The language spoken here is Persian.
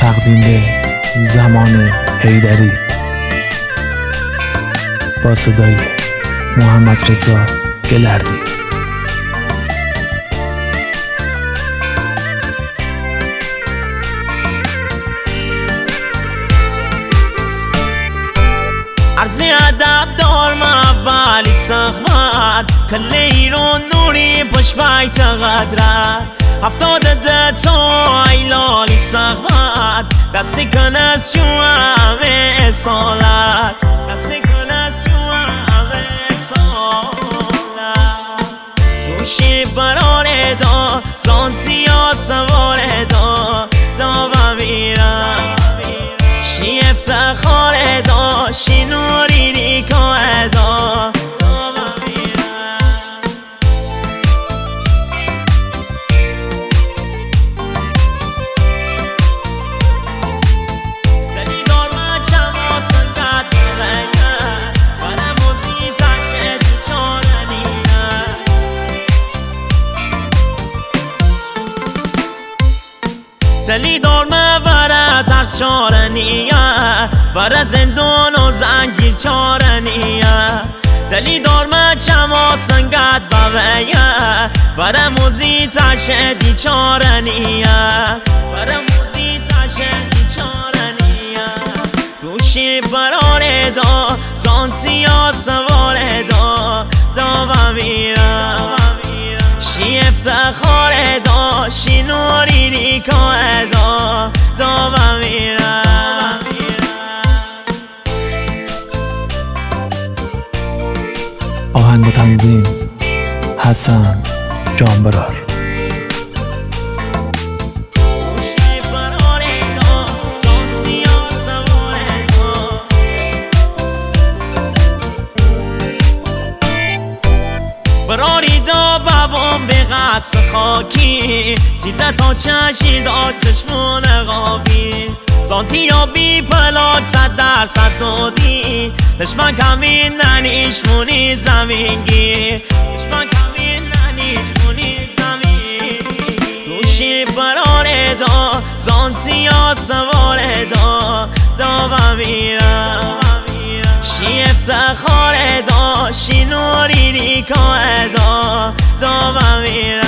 تقدیم به زمان حیدری با صدای محمد رضا گلردی. عرضی ادب دارم اولی سخمت کل ایران نوری پشت بیت قدرت 70 تا ایلالی سخمت دستی کن از همه سالت دستی کن از همه سالت دوشی براره دا زانتی ها سواره دا و میرم شی افتخار دا شی نوری نیکاه دا دلی دار مبره ترس چارنیه بره زندان و زنگیر چارنیه دلی دار مچما سنگت بویه بره موزی تشدی چارنیه بره موزی تشدی چارنیه دوشی براره دا زانتی ها سواره دا و میرم شی افتخار دا شی نوری نیکاه دا و میرم آهنگ و تنظیم حسن جانبرار. براری دا بابام به قصد خاکی دیده تا چشید چشمون غابی زانتی یا بی پلاک 100% دادی دشمن کمین ننیشمونی زمینگی دشمن کمین ننیشمونی زمینگی دوشی براره دا زانتی یا سواره دا و میرم شی افتخار دا شی نوری نیکاه دا و میرم